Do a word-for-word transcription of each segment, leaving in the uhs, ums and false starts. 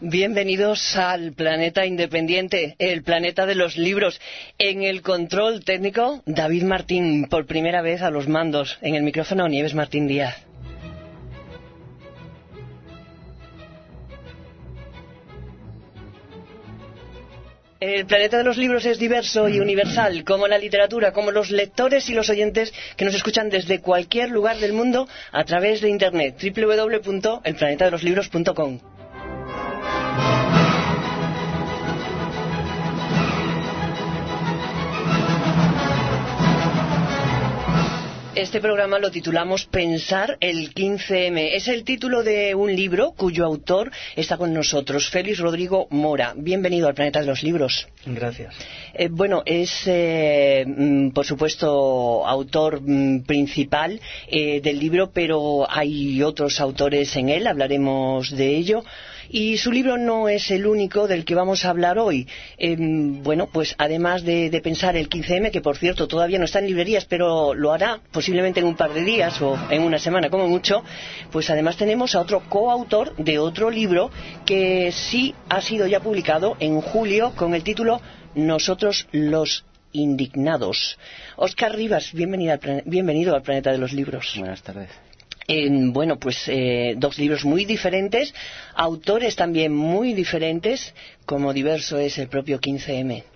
Bienvenidos al Planeta Independiente, el planeta de los libros. En el control técnico, David Martín, por primera vez a los mandos. En el micrófono, Nieves Martín Díaz. El planeta de los libros es diverso y universal, como la literatura, como los lectores y los oyentes que nos escuchan desde cualquier lugar del mundo a través de Internet, doble u doble u doble u punto el planeta de los libros punto com. Este programa lo titulamos Pensar el quince eme. Es el título de un libro cuyo autor está con nosotros, Félix Rodrigo Mora. Bienvenido al Planeta de los Libros. Gracias. Eh, bueno, es, eh, por supuesto, autor mm, principal eh, del libro, pero hay otros autores en él, hablaremos de ello. Y su libro no es el único del que vamos a hablar hoy. Eh, bueno, pues además de, de Pensar el quince eme, que por cierto todavía no está en librerías, pero lo hará posiblemente en un par de días o en una semana como mucho, pues además tenemos a otro coautor de otro libro que sí ha sido ya publicado en julio con el título Nosotros los Indignados. Óscar Rivas, bienvenido al, plan- bienvenido al Planeta de los Libros. Buenas tardes. Eh, bueno, pues eh, dos libros muy diferentes, autores también muy diferentes, como diverso es el propio quince eme.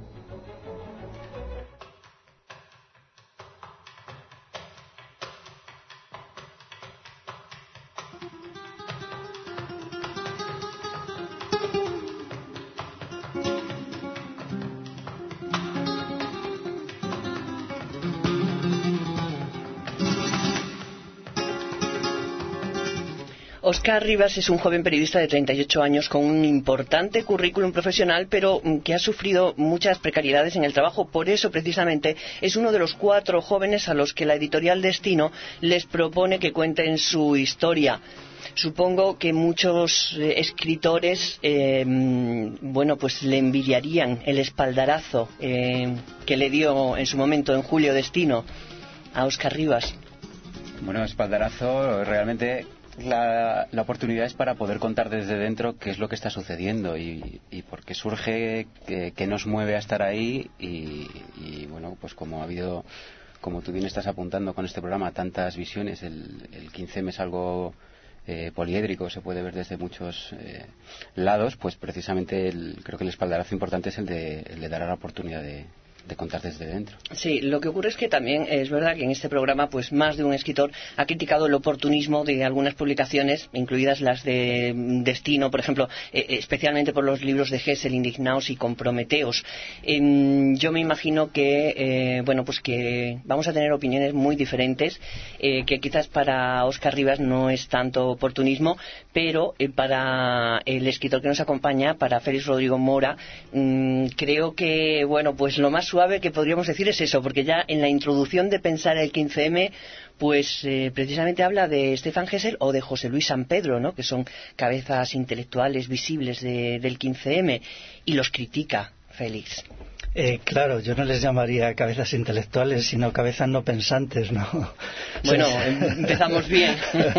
Óscar Rivas es un joven periodista de treinta y ocho años con un importante currículum profesional, pero que ha sufrido muchas precariedades en el trabajo. Por eso, precisamente, es uno de los cuatro jóvenes a los que la editorial Destino les propone que cuenten su historia. Supongo que muchos eh, escritores, eh, bueno, pues le envidiarían el espaldarazo eh, que le dio en su momento, en julio, Destino a Óscar Rivas. Bueno, espaldarazo, realmente la, la oportunidad es para poder contar desde dentro qué es lo que está sucediendo y, y por qué surge, qué, qué nos mueve a estar ahí y, y bueno, pues como ha habido, como tú bien estás apuntando con este programa, tantas visiones, el, el quince eme es algo eh, poliédrico, se puede ver desde muchos eh, lados, pues precisamente el, creo que el espaldarazo importante es el de, el de dar a la oportunidad de de contar desde dentro. Sí, lo que ocurre es que también es verdad que en este programa pues más de un escritor ha criticado el oportunismo de algunas publicaciones, incluidas las de Destino, por ejemplo, eh, especialmente por los libros de Gesell, Indignaos y Comprometeos. Eh, yo me imagino que eh, bueno, pues que vamos a tener opiniones muy diferentes, eh, que quizás para Óscar Rivas no es tanto oportunismo, pero eh, para el escritor que nos acompaña, para Félix Rodrigo Mora, mmm, creo que bueno, pues lo más suave que podríamos decir es eso, porque ya en la introducción de Pensar el quince eme, pues eh, precisamente habla de Stefan Gesell o de José Luis San Pedro, ¿no?, que son cabezas intelectuales visibles de, del quince eme, y los critica, Félix. Eh, claro, yo no les llamaría cabezas intelectuales, sino cabezas no pensantes, ¿no? Bueno, empezamos bien.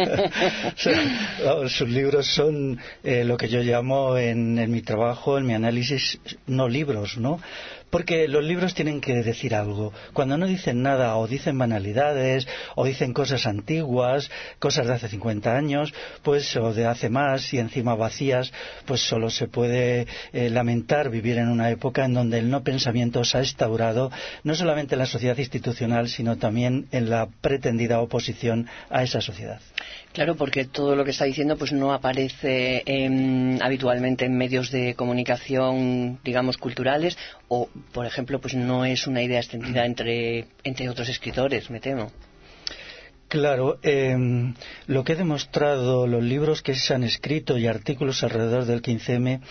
Sus libros son eh, lo que yo llamo en, en mi trabajo, en mi análisis, no libros, ¿no? Porque los libros tienen que decir algo. Cuando no dicen nada, o dicen banalidades, o dicen cosas antiguas, cosas de hace cincuenta años, pues, o de hace más, y encima vacías, pues solo se puede eh, lamentar vivir en una época en donde el no pensamiento se ha instaurado, no solamente en la sociedad institucional, sino también en la pretendida oposición a esa sociedad. Claro, porque todo lo que está diciendo pues no aparece en, habitualmente en medios de comunicación, digamos, culturales, o, por ejemplo, pues no es una idea extendida entre, entre otros escritores, me temo. Claro, eh, lo que he demostrado, los libros que se han escrito y artículos alrededor del quince eme,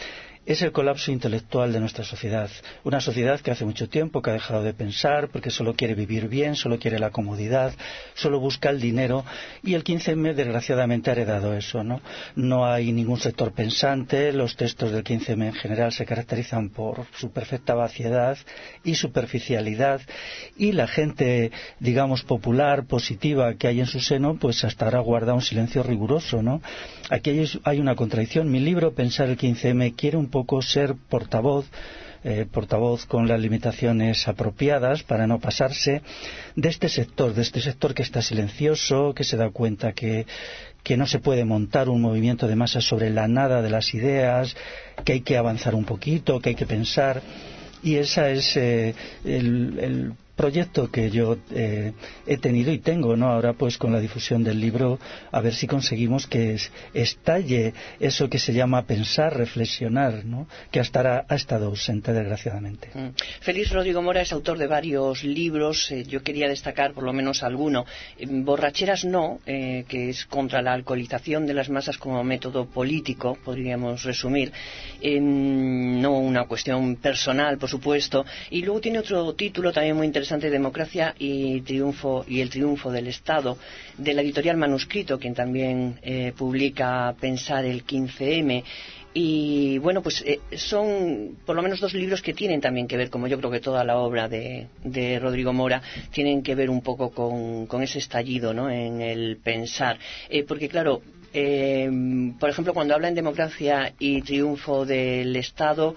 es el colapso intelectual de nuestra sociedad. Una sociedad que hace mucho tiempo que ha dejado de pensar porque solo quiere vivir bien, solo quiere la comodidad, solo busca el dinero, y el quince eme desgraciadamente ha heredado eso, ¿no? No hay ningún sector pensante, los textos del quince eme en general se caracterizan por su perfecta vaciedad y superficialidad, y la gente, digamos, popular, positiva que hay en su seno, pues hasta ahora guarda un silencio riguroso, ¿no? Aquí hay, hay una contradicción. Mi libro, Pensar el quince eme, quiere un poco ser portavoz, eh, portavoz con las limitaciones apropiadas para no pasarse de este sector, de este sector que está silencioso, que se da cuenta que, que no se puede montar un movimiento de masas sobre la nada de las ideas, que hay que avanzar un poquito, que hay que pensar, y ese es eh, el, el proyecto que yo eh, he tenido y tengo, ¿no? Ahora pues con la difusión del libro, a ver si conseguimos que es, estalle eso que se llama pensar, reflexionar, ¿no? Que hasta ahora ha estado ausente, desgraciadamente. Mm. Félix Rodrigo Mora es autor de varios libros. Eh, yo quería destacar por lo menos alguno. Eh, Borracheras no, eh, que es contra la alcoholización de las masas como método político, podríamos resumir. Eh, no una cuestión personal, por supuesto. Y luego tiene otro título también muy interesante, Democracia y triunfo y el triunfo del Estado, de la editorial Manuscrito, quien también eh, publica Pensar el quince eme. Y bueno, pues eh, son por lo menos dos libros que tienen también que ver, como yo creo que toda la obra de, de Rodrigo Mora, tienen que ver un poco con, con ese estallido, ¿no?, en el pensar. Eh, porque claro, eh, por ejemplo, cuando habla en Democracia y triunfo del Estado,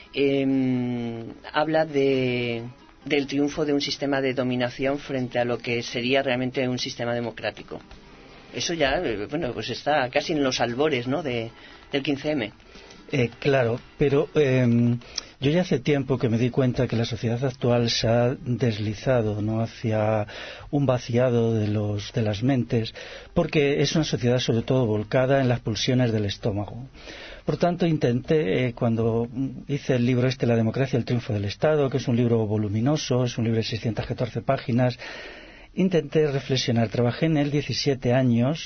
eh, habla de del triunfo de un sistema de dominación frente a lo que sería realmente un sistema democrático. Eso ya, bueno, pues está casi en los albores, ¿no?, de, del quince eme. Eh, claro, pero eh, yo ya hace tiempo que me di cuenta que la sociedad actual se ha deslizado, ¿no?, hacia un vaciado de, los, de las mentes, porque es una sociedad sobre todo volcada en las pulsiones del estómago. Por tanto, intenté, eh, cuando hice el libro este, La democracia y el triunfo del Estado, que es un libro voluminoso, es un libro de seiscientas catorce páginas, intenté reflexionar. Trabajé en él diecisiete años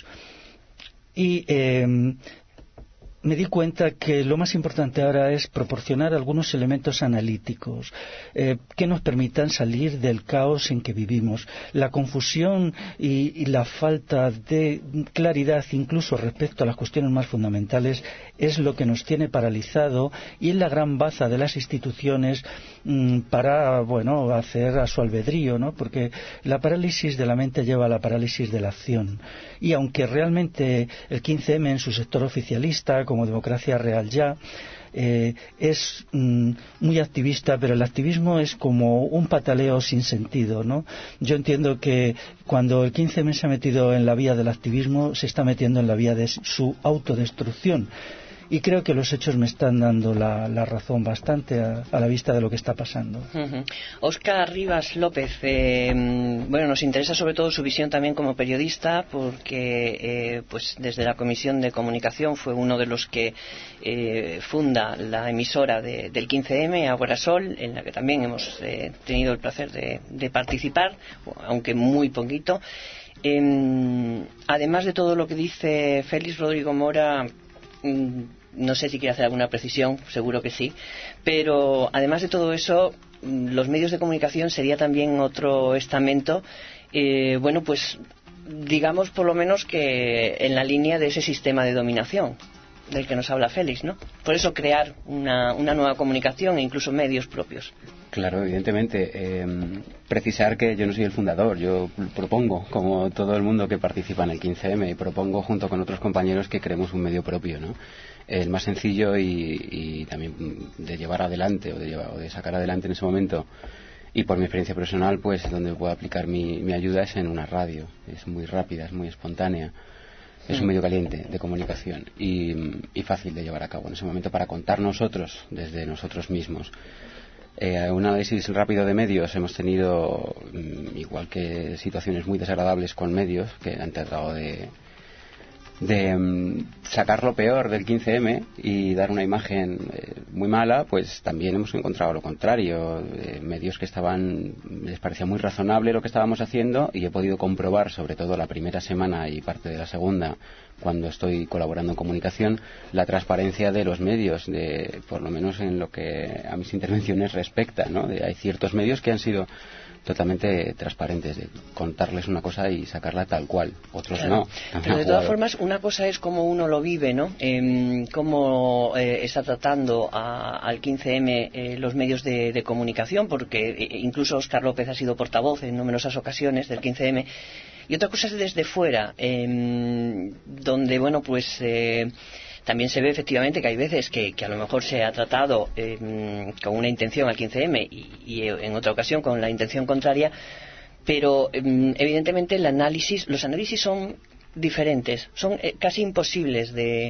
y eh, me di cuenta que lo más importante ahora es proporcionar algunos elementos analíticos eh, que nos permitan salir del caos en que vivimos. La confusión y, y la falta de claridad, incluso respecto a las cuestiones más fundamentales, es lo que nos tiene paralizado, y es la gran baza de las instituciones mmm, para, bueno, hacer a su albedrío, ¿no? Porque la parálisis de la mente lleva a la parálisis de la acción. Y aunque realmente el quince eme en su sector oficialista, como Democracia Real Ya, eh, es mm, muy activista, pero el activismo es como un pataleo sin sentido, ¿no? Yo entiendo que cuando el quince eme se ha metido en la vía del activismo, se está metiendo en la vía de su autodestrucción. Y creo que los hechos me están dando la, la razón bastante a, a la vista de lo que está pasando. Uh-huh. Óscar Rivas López, eh, bueno, nos interesa sobre todo su visión también como periodista, porque eh, pues desde la Comisión de Comunicación fue uno de los que eh, funda la emisora de, del quince eme, Agora Sol, en la que también hemos eh, tenido el placer de, de participar, aunque muy poquito. Eh, además de todo lo que dice Félix Rodrigo Mora, no sé si quiere hacer alguna precisión, seguro que sí, pero además de todo eso, los medios de comunicación sería también otro estamento, eh, bueno, pues digamos por lo menos que en la línea de ese sistema de dominación del que nos habla Félix, ¿no? Por eso crear una, una nueva comunicación e incluso medios propios. Claro, evidentemente. Eh, precisar que yo no soy el fundador. Yo propongo, como todo el mundo que participa en el quince eme, y propongo junto con otros compañeros que creemos un medio propio, ¿no? El más sencillo y, y también de llevar adelante o de, llevar, o de sacar adelante en ese momento. Y por mi experiencia personal, pues donde puedo aplicar mi, mi ayuda es en una radio. Es muy rápida, es muy espontánea. Es un medio caliente de comunicación y, y fácil de llevar a cabo en ese momento para contar nosotros, desde nosotros mismos. Eh, un análisis rápido de medios. Hemos tenido, igual que situaciones muy desagradables con medios que han tratado de, de um, sacar lo peor del quince eme y dar una imagen eh, muy mala, pues también hemos encontrado lo contrario. Eh, medios que estaban, les parecía muy razonable lo que estábamos haciendo, y he podido comprobar, sobre todo la primera semana y parte de la segunda, cuando estoy colaborando en comunicación, la transparencia de los medios, de, por lo menos en lo que a mis intervenciones respecta, ¿no? De, hay ciertos medios que han sido totalmente transparentes, de contarles una cosa y sacarla tal cual, otros claro. no. Pero de todas formas, una cosa es cómo uno lo vive, ¿no? Eh, cómo eh, está tratando a, al quince eme eh, los medios de, de comunicación, porque eh, incluso Óscar López ha sido portavoz en numerosas ocasiones del quince eme. Y otra cosa es desde fuera, eh, donde, bueno, pues eh, también se ve efectivamente que hay veces que, que a lo mejor se ha tratado eh, con una intención al quince eme y, y en otra ocasión con la intención contraria, pero eh, evidentemente el análisis, los análisis son diferentes, son eh, casi imposibles de,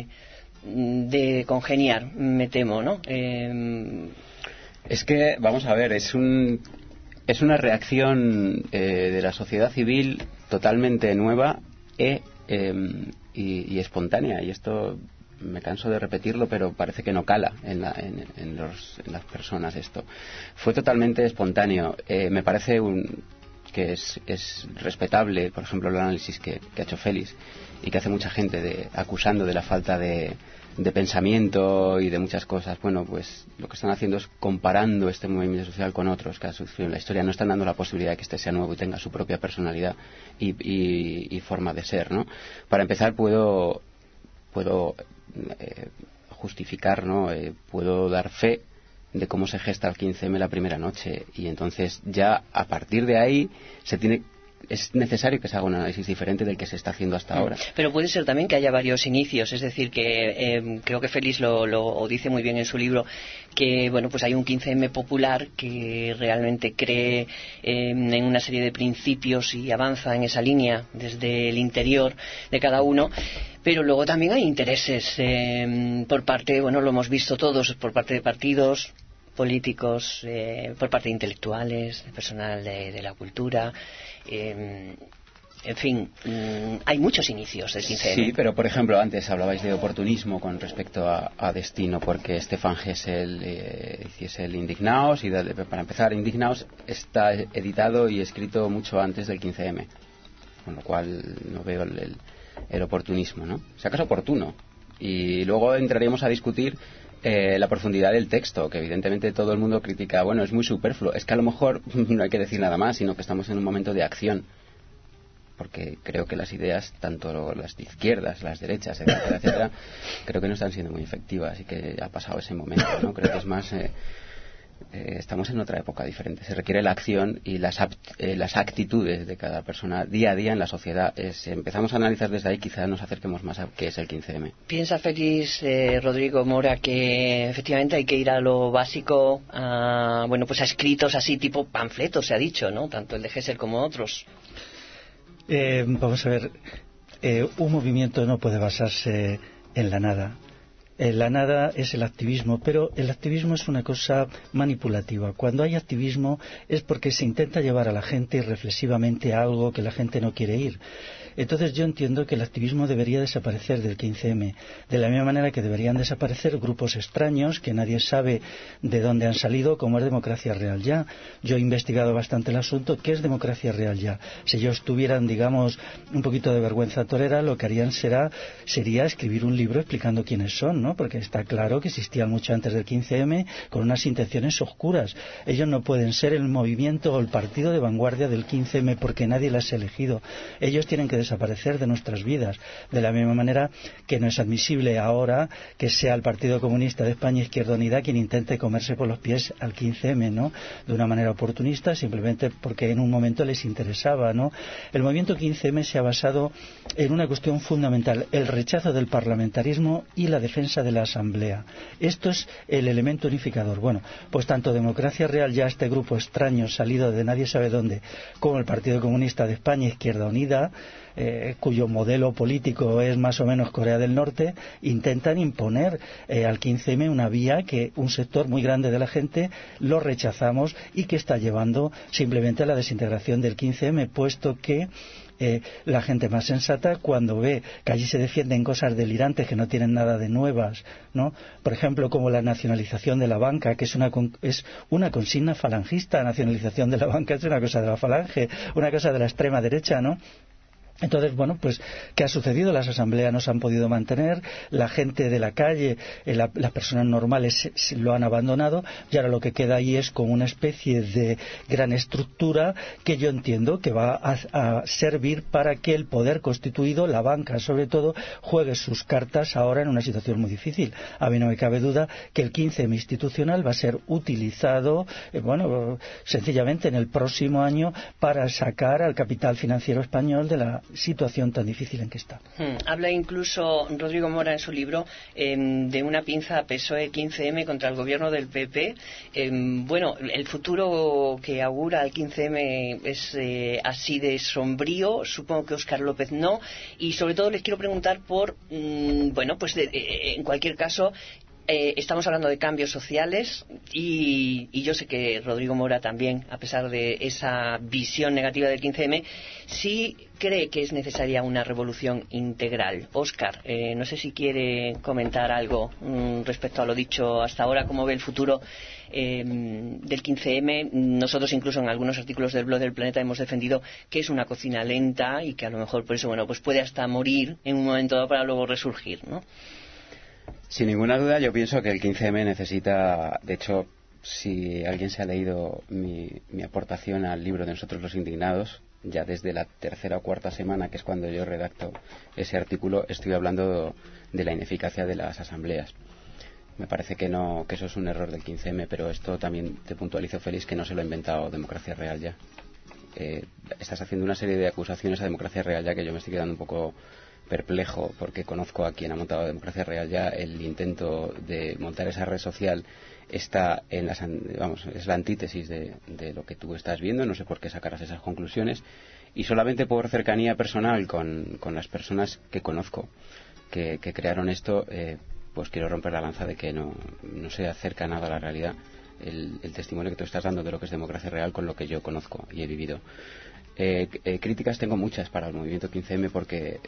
de congeniar, me temo, ¿no? Eh, es que, vamos a ver, es un... Es una reacción eh, de la sociedad civil totalmente nueva e, eh, y, y espontánea. Y esto me canso de repetirlo, pero parece que no cala en, la, en, en, los, en las personas esto. Fue totalmente espontáneo. Eh, me parece un, que es, es respetable, por ejemplo, el análisis que, que ha hecho Félix y que hace mucha gente de, acusando de la falta de... de pensamiento y de muchas cosas. Bueno, pues lo que están haciendo es comparando este movimiento social con otros que ha sucedido en la historia. No están dando la posibilidad de que este sea nuevo y tenga su propia personalidad y, y, y forma de ser, ¿no? Para empezar, puedo puedo eh, justificar, ¿no? Eh, puedo dar fe de cómo se gesta el quince eme la primera noche, y entonces ya a partir de ahí se tiene es necesario que se haga un análisis diferente del que se está haciendo hasta ahora. Pero puede ser también que haya varios inicios, es decir, que eh, creo que Félix lo, lo dice muy bien en su libro, que bueno, pues hay un quince eme popular que realmente cree eh, en una serie de principios y avanza en esa línea desde el interior de cada uno. Pero luego también hay intereses eh, por parte, bueno, lo hemos visto todos, por parte de partidos políticos, eh, por parte de intelectuales, de personal de, de la cultura. Eh, en fin, mmm, hay muchos inicios del quince eme. Sí, pero por ejemplo, antes hablabais de oportunismo con respecto a, a Destino, porque Stefan Hessel eh, hiciese el Indignaos, y de, para empezar, Indignaos está editado y escrito mucho antes del quince eme, con lo cual no veo el, el, el oportunismo, ¿no? O sea, que es oportuno. Y luego entraremos a discutir Eh, la profundidad del texto, que evidentemente todo el mundo critica. Bueno, es muy superfluo. Es que a lo mejor no hay que decir nada más, sino que estamos en un momento de acción, porque creo que las ideas, tanto las de izquierdas, las derechas, etcétera, etcétera, creo que no están siendo muy efectivas, y que ha pasado ese momento, ¿no? Creo que es más eh, eh, estamos en otra época diferente. Se requiere la acción y las, eh, las actitudes de cada persona día a día en la sociedad. Eh, si empezamos a analizar desde ahí, quizás nos acerquemos más a qué es el quince eme. ¿Piensa Félix eh, Rodrigo Mora que efectivamente hay que ir a lo básico, a, bueno, pues a escritos así tipo panfletos, se ha dicho, ¿no? Tanto el de Hessel como otros. Eh, vamos a ver, eh, un movimiento no puede basarse en la nada. En la nada es el activismo, pero el activismo es una cosa manipulativa. Cuando hay activismo es porque se intenta llevar a la gente reflexivamente a algo que la gente no quiere ir. Entonces yo entiendo que el activismo debería desaparecer del quince eme, de la misma manera que deberían desaparecer grupos extraños que nadie sabe de dónde han salido, como es Democracia Real Ya. Yo he investigado bastante el asunto. ¿Qué es Democracia Real Ya? Si ellos tuvieran, digamos, un poquito de vergüenza torera, lo que harían será, sería escribir un libro explicando quiénes son, ¿no? Porque está claro que existían mucho antes del quince eme con unas intenciones oscuras. Ellos no pueden ser el movimiento o el partido de vanguardia del quince eme porque nadie las ha elegido. Ellos tienen que desaparecer de nuestras vidas, de la misma manera que no es admisible ahora que sea el Partido Comunista de España, Izquierda Unida, quien intente comerse por los pies al quince eme, ¿no? De una manera oportunista, simplemente porque en un momento les interesaba, ¿no? El movimiento quince eme se ha basado en una cuestión fundamental: el rechazo del parlamentarismo y la defensa masa de la Asamblea. Esto es el elemento unificador. Bueno, pues tanto Democracia Real, ya este grupo extraño salido de nadie sabe dónde, como el Partido Comunista de España, Izquierda Unida, eh, cuyo modelo político es más o menos Corea del Norte, intentan imponer eh, al quince eme una vía que un sector muy grande de la gente lo rechazamos y que está llevando simplemente a la desintegración del quince eme, puesto que Eh, la gente más sensata, cuando ve que allí se defienden cosas delirantes que no tienen nada de nuevas, ¿no? Por ejemplo, como la nacionalización de la banca, que es una, es una consigna falangista. La nacionalización de la banca es una cosa de la falange, una cosa de la extrema derecha, ¿no? Entonces, bueno, pues, ¿qué ha sucedido? Las asambleas no se han podido mantener, la gente de la calle, eh, la, las personas normales se, se lo han abandonado, y ahora lo que queda ahí es como una especie de gran estructura que yo entiendo que va a, a servir para que el poder constituido, la banca sobre todo, juegue sus cartas ahora en una situación muy difícil. A mí no me cabe duda que el quince eme institucional va a ser utilizado, eh, bueno, sencillamente en el próximo año para sacar al capital financiero español de la situación tan difícil en que está. Hmm. Habla incluso Rodrigo Mora en su libro eh, de una pinza P S O E quince eme contra el gobierno del P P. Eh, bueno, el futuro que augura el quince eme es eh, así de sombrío. Supongo que Óscar López no. Y sobre todo les quiero preguntar por, mmm, bueno, pues de, de, en cualquier caso, Eh, estamos hablando de cambios sociales y, y yo sé que Rodrigo Mora también, a pesar de esa visión negativa del quince eme, sí cree que es necesaria una revolución integral. Óscar, eh, no sé si quiere comentar algo mmm, respecto a lo dicho hasta ahora, cómo ve el futuro eh, del quince eme. Nosotros incluso en algunos artículos del blog del Planeta hemos defendido que es una cocina lenta y que a lo mejor por eso, bueno, pues puede hasta morir en un momento dado para luego resurgir, ¿no? Sin ninguna duda, yo pienso que el quince eme necesita, de hecho, si alguien se ha leído mi, mi aportación al libro de Nosotros los Indignados, ya desde la tercera o cuarta semana, que es cuando yo redacto ese artículo, estoy hablando de la ineficacia de las asambleas. Me parece que no, que eso es un error del quince eme, pero esto también te puntualizo, Félix, que no se lo ha inventado Democracia Real ya. Eh, estás haciendo una serie de acusaciones a Democracia Real ya que yo me estoy quedando un poco perplejo, porque conozco a quien ha montado Democracia Real ya. El intento de montar esa red social está en las, vamos, es la antítesis de, de lo que tú estás viendo. No sé por qué sacarás esas conclusiones, y solamente por cercanía personal con, con las personas que conozco que, que crearon esto, eh, pues quiero romper la lanza de que no, no se acerca nada a la realidad el, el testimonio que tú estás dando de lo que es Democracia Real con lo que yo conozco y he vivido. Eh, eh, críticas tengo muchas para el movimiento quince eme, porque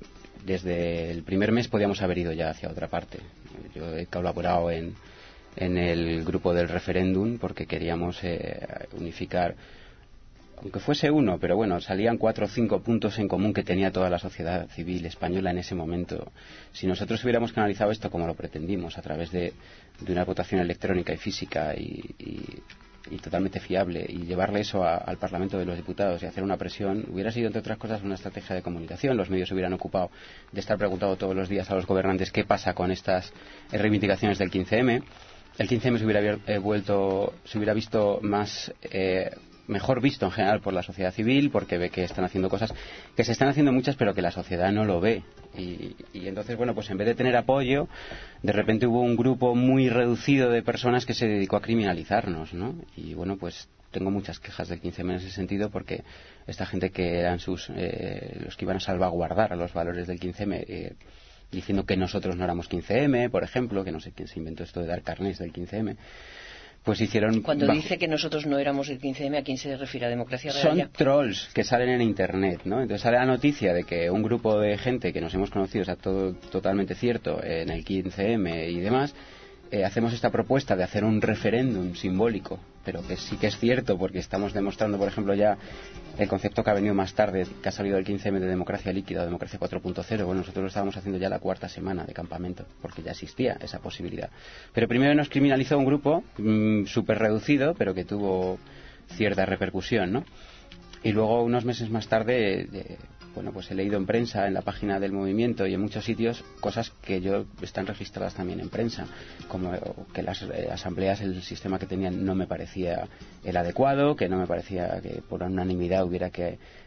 desde el primer mes podíamos haber ido ya hacia otra parte. Yo he colaborado en, en el grupo del referéndum porque queríamos eh, unificar, aunque fuese uno, pero bueno, salían cuatro o cinco puntos en común que tenía toda la sociedad civil española en ese momento. Si nosotros hubiéramos canalizado esto como lo pretendimos, a través de, de una votación electrónica y física y, y y totalmente fiable, y llevarle eso a, al Parlamento de los Diputados y hacer una presión, hubiera sido, entre otras cosas, una estrategia de comunicación. Los medios se hubieran ocupado de estar preguntando todos los días a los gobernantes qué pasa con estas eh, reivindicaciones del quince eme. El quince eme se hubiera eh, vuelto, se hubiera visto más eh, mejor visto en general por la sociedad civil, porque ve que están haciendo cosas, que se están haciendo muchas, pero que la sociedad no lo ve. Y, y entonces, bueno, pues en vez de tener apoyo, de repente hubo un grupo muy reducido de personas que se dedicó a criminalizarnos, ¿no? Y bueno, pues tengo muchas quejas del quince eme en ese sentido, porque esta gente que eran sus eh, los que iban a salvaguardar a los valores del quince eme, eh, diciendo que nosotros no éramos quince eme, por ejemplo, que no sé quién se inventó esto de dar carnés del quince eme, pues hicieron... Cuando bajo... dice que nosotros no éramos el quince eme, ¿a quién se refiere? ¿A Democracia Real? Son ya? trolls que salen en Internet, ¿no? Entonces sale la noticia de que un grupo de gente que nos hemos conocido, o sea, todo totalmente cierto, en el quince eme y demás, eh, hacemos esta propuesta de hacer un referéndum simbólico, pero que sí que es cierto, porque estamos demostrando, por ejemplo, ya el concepto que ha venido más tarde, que ha salido del quince eme, de democracia líquida o democracia cuatro punto cero. Bueno, nosotros lo estábamos haciendo ya la cuarta semana de campamento, porque ya existía esa posibilidad. Pero primero nos criminalizó un grupo mmm, súper reducido, pero que tuvo cierta repercusión, ¿no? Y luego, unos meses más tarde, eh, bueno, pues he leído en prensa, en la página del movimiento y en muchos sitios, cosas que yo están registradas también en prensa, como que las eh, asambleas, el sistema que tenían no me parecía el adecuado, que no me parecía que por unanimidad hubiera que,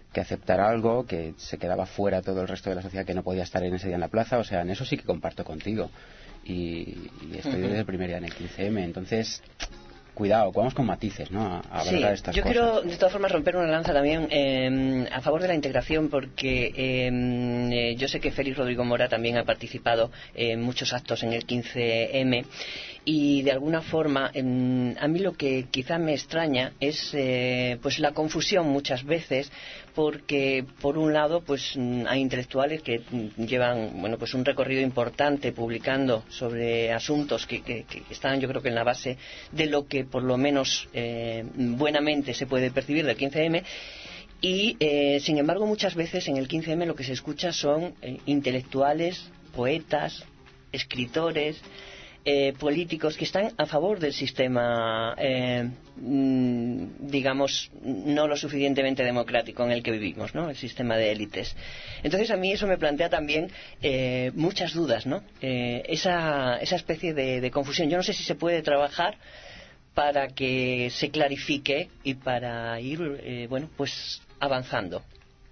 que aceptar algo, que se quedaba fuera todo el resto de la sociedad, que no podía estar en ese día en la plaza. O sea, en eso sí que comparto contigo. Y, y estoy uh-huh. desde el primer día en el quince eme. Entonces, cuidado, vamos con matices, ¿no? A, a sí, valorar estas yo cosas. quiero de todas formas romper una lanza también eh, a favor de la integración, porque eh, yo sé que Félix Rodrigo Mora también ha participado en muchos actos en el quince eme, y de alguna forma eh, a mí lo que quizá me extraña es eh, pues la confusión muchas veces, porque por un lado pues hay intelectuales que llevan bueno pues un recorrido importante publicando sobre asuntos que, que, que están yo creo que en la base de lo que por lo menos eh, buenamente se puede percibir del quince eme, y eh, sin embargo muchas veces en el quince eme lo que se escucha son eh, intelectuales, poetas, escritores, Eh, políticos que están a favor del sistema, eh, digamos, no lo suficientemente democrático en el que vivimos, ¿no? El sistema de élites. Entonces a mí eso me plantea también eh, muchas dudas, ¿no? Eh, esa, esa especie de, de confusión. Yo no sé si se puede trabajar para que se clarifique y para ir, eh, bueno, pues avanzando.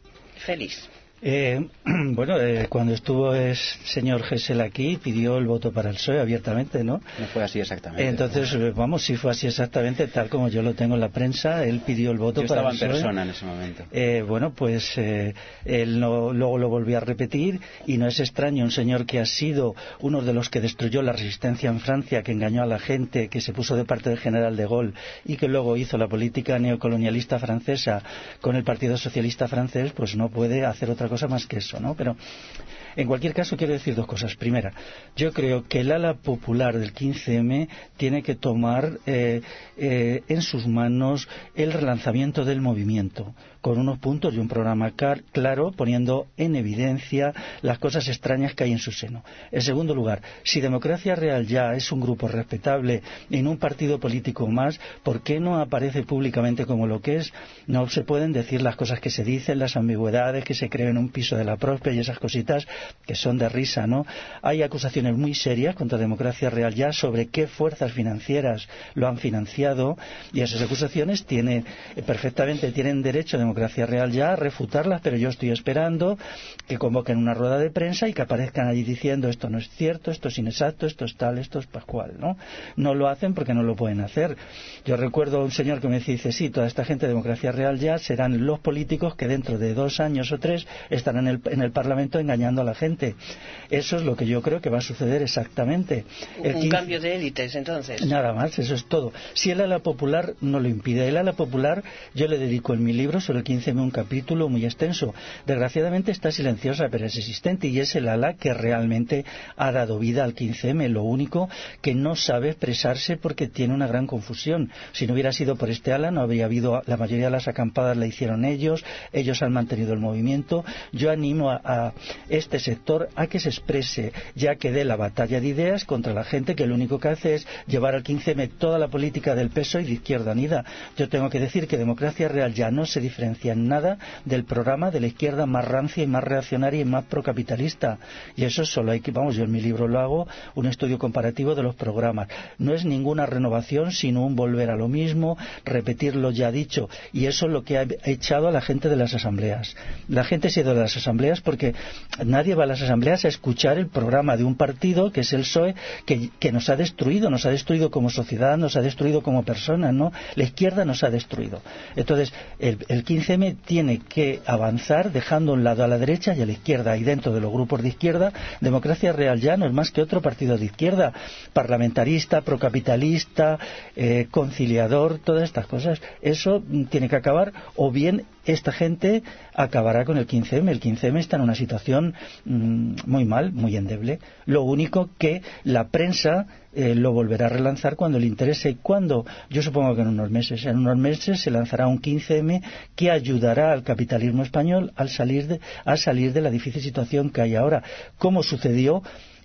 Félix. Eh, bueno, eh, cuando estuvo el señor Gesell aquí, pidió el voto para el P S O E abiertamente, ¿no? No fue así exactamente. Entonces, ¿no? Vamos, sí fue así exactamente, tal como yo lo tengo en la prensa, él pidió el voto yo para el P S O E. Yo estaba en persona en ese momento. Eh, bueno, pues eh, él no, luego lo volvió a repetir, y no es extraño, un señor que ha sido uno de los que destruyó la resistencia en Francia, que engañó a la gente, que se puso de parte del general de Gaulle, y que luego hizo la política neocolonialista francesa con el Partido Socialista francés, pues no puede hacer otra cosa más que eso, ¿no? Pero en cualquier caso quiero decir dos cosas. Primera, yo creo que el ala popular del quince eme tiene que tomar eh, eh, en sus manos el relanzamiento del movimiento, con unos puntos y un programa car- claro, poniendo en evidencia las cosas extrañas que hay en su seno. En segundo lugar, si Democracia Real Ya es un grupo respetable en un partido político más, ¿por qué no aparece públicamente como lo que es? No se pueden decir las cosas que se dicen, las ambigüedades, que se creen en un piso de la propia y esas cositas que son de risa, ¿no? Hay acusaciones muy serias contra Democracia Real Ya sobre qué fuerzas financieras lo han financiado, y esas acusaciones tiene, eh, perfectamente tienen derecho Democracia Real Ya a refutarlas, pero yo estoy esperando que convoquen una rueda de prensa y que aparezcan allí diciendo esto no es cierto, esto es inexacto, esto es tal, esto es pascual, ¿no? No lo hacen porque no lo pueden hacer. Yo recuerdo a un señor que me dice, sí, toda esta gente de Democracia Real Ya serán los políticos que dentro de dos años o tres estarán en el, en el Parlamento engañando a la gente. Eso es lo que yo creo que va a suceder exactamente. El un quince... cambio de élites, entonces. Nada más, eso es todo. Si el ala popular no lo impide. El ala popular, yo le dedico en mi libro sobre el quince eme un capítulo muy extenso. Desgraciadamente está silenciosa, pero es existente, y es el ala que realmente ha dado vida al quince eme. Lo único que no sabe expresarse porque tiene una gran confusión. Si no hubiera sido por este ala, no habría habido, la mayoría de las acampadas la hicieron ellos, ellos han mantenido el movimiento. Yo animo a, a este sector a que se exprese, ya que dé la batalla de ideas contra la gente que lo único que hace es llevar al quince eme toda la política del P S O E y de Izquierda Unida. Yo tengo que decir que Democracia Real Ya no se diferencia en nada del programa de la izquierda más rancia y más reaccionaria y más procapitalista, y eso solo hay que, vamos, yo en mi libro lo hago, un estudio comparativo de los programas. No es ninguna renovación, sino un volver a lo mismo, repetir lo ya dicho, y eso es lo que ha echado a la gente de las asambleas. La gente se ha ido de las asambleas porque nadie va a las asambleas a escuchar el programa de un partido que es el P S O E, que, que nos ha destruido, nos ha destruido como sociedad, nos ha destruido como personas, ¿no? La izquierda nos ha destruido. Entonces, el, el quince eme tiene que avanzar dejando a un lado a la derecha y a la izquierda, y dentro de los grupos de izquierda, Democracia Real Ya no es más que otro partido de izquierda, parlamentarista, procapitalista, eh, conciliador, todas estas cosas. Eso tiene que acabar, o bien esta gente acabará con el quince eme. El quince eme está en una situación mmm, muy mal, muy endeble. Lo único que la prensa eh, lo volverá a relanzar cuando le interese. ¿Cuándo? Yo supongo que en unos meses. En unos meses se lanzará un quince eme que ayudará al capitalismo español al salir de, a salir de la difícil situación que hay ahora, como sucedió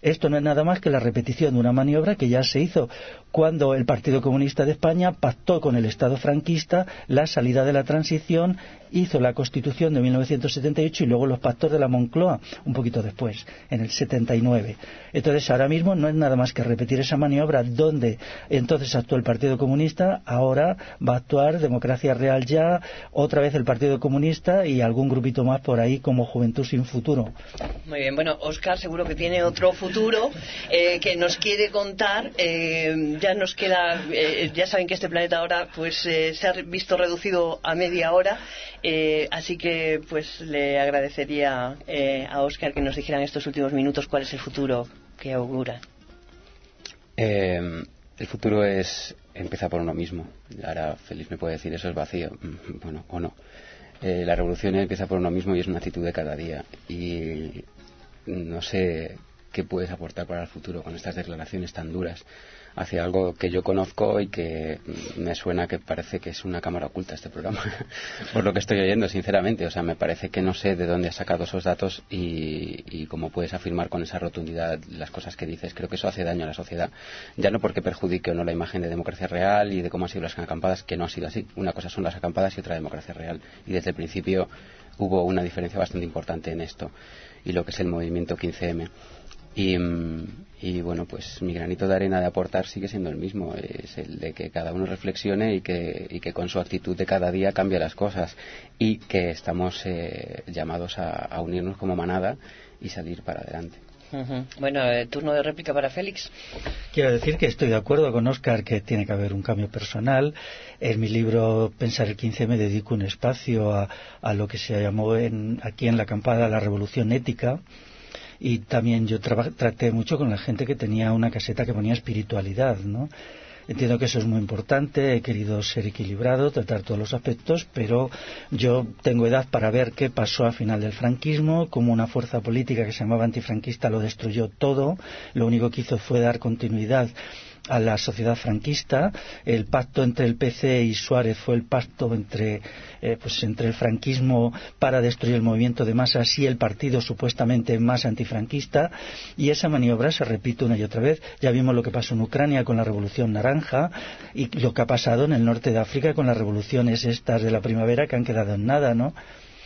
Esto no es nada más que la repetición de una maniobra que ya se hizo cuando el Partido Comunista de España pactó con el Estado franquista la salida de la transición, hizo la Constitución de mil novecientos setenta y ocho y luego los pactos de la Moncloa un poquito después, en el setenta y nueve. Entonces ahora mismo no es nada más que repetir esa maniobra donde entonces actuó el Partido Comunista, ahora va a actuar Democracia Real Ya, otra vez el Partido Comunista y algún grupito más por ahí como Juventud Sin Futuro. Muy bien, bueno, Óscar seguro que tiene otro futuro eh, que nos quiere contar. Eh, ya nos queda, eh, ya saben que este planeta ahora pues eh, se ha visto reducido a media hora, eh, así que pues le agradecería eh, a Óscar que nos dijera en estos últimos minutos cuál es el futuro que augura. Eh, el futuro es empieza por uno mismo. Ahora Félix me puede decir eso es vacío, bueno, o no. Eh, la revolución empieza por uno mismo y es una actitud de cada día. Y no sé qué puedes aportar para el futuro con estas declaraciones tan duras hacia algo que yo conozco y que me suena que parece que es una cámara oculta este programa por lo que estoy oyendo, sinceramente. O sea, me parece que no sé de dónde has sacado esos datos y, y cómo puedes afirmar con esa rotundidad las cosas que dices. Creo que eso hace daño a la sociedad, ya no porque perjudique o no la imagen de Democracia Real y de cómo han sido las acampadas, que no ha sido así. Una cosa son las acampadas y otra Democracia Real, y desde el principio hubo una diferencia bastante importante en esto y lo que es el movimiento quince eme. Y, y bueno, pues mi granito de arena de aportar sigue siendo el mismo, es el de que cada uno reflexione y que, y que con su actitud de cada día cambie las cosas, y que estamos eh, llamados a, a unirnos como manada y salir para adelante. Uh-huh. Bueno, eh, turno de réplica para Félix. Quiero decir que estoy de acuerdo con Óscar que tiene que haber un cambio personal. En mi libro Pensar el quince eme dedico un espacio a, a lo que se llamó en, aquí en la acampada la revolución ética. Y también yo traba, traté mucho con la gente que tenía una caseta que ponía espiritualidad, ¿no? Entiendo que eso es muy importante, he querido ser equilibrado, tratar todos los aspectos, pero yo tengo edad para ver qué pasó al final del franquismo, cómo una fuerza política que se llamaba antifranquista lo destruyó todo, lo único que hizo fue dar continuidad a la sociedad franquista. El pacto entre el Pe Ce y Suárez fue el pacto entre eh, pues entre el franquismo para destruir el movimiento de masas y el partido supuestamente más antifranquista, y esa maniobra se repite una y otra vez. Ya vimos lo que pasó en Ucrania con la Revolución Naranja y lo que ha pasado en el norte de África con las revoluciones estas de la primavera que han quedado en nada, ¿no?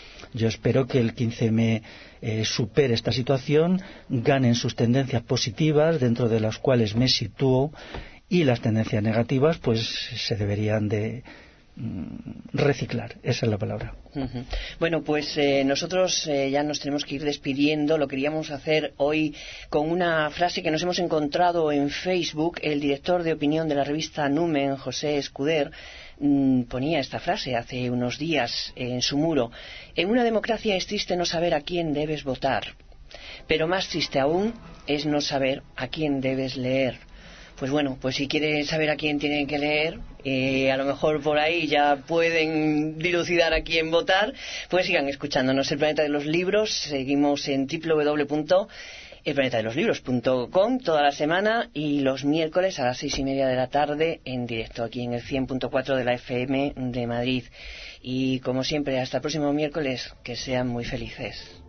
Yo espero que el quince eme eh, supere esta situación, gane en sus tendencias positivas, dentro de las cuales me sitúo, y las tendencias negativas pues se deberían de reciclar, esa es la palabra. Uh-huh. Bueno, pues eh, nosotros eh, ya nos tenemos que ir despidiendo. Lo queríamos hacer hoy con una frase que nos hemos encontrado en Facebook. El director de opinión de la revista Numen, José Escuder, mmm, ponía esta frase hace unos días en su muro: en una democracia es triste no saber a quién debes votar, pero más triste aún es no saber a quién debes leer. Pues bueno, pues si quieren saber a quién tienen que leer, eh, a lo mejor por ahí ya pueden dilucidar a quién votar, pues sigan escuchándonos. El Planeta de los Libros, seguimos en doble u doble u doble u punto el planeta de los libros punto com toda la semana, y los miércoles a las seis y media de la tarde en directo aquí en el cien punto cuatro de la F M de Madrid. Y como siempre, hasta el próximo miércoles, que sean muy felices.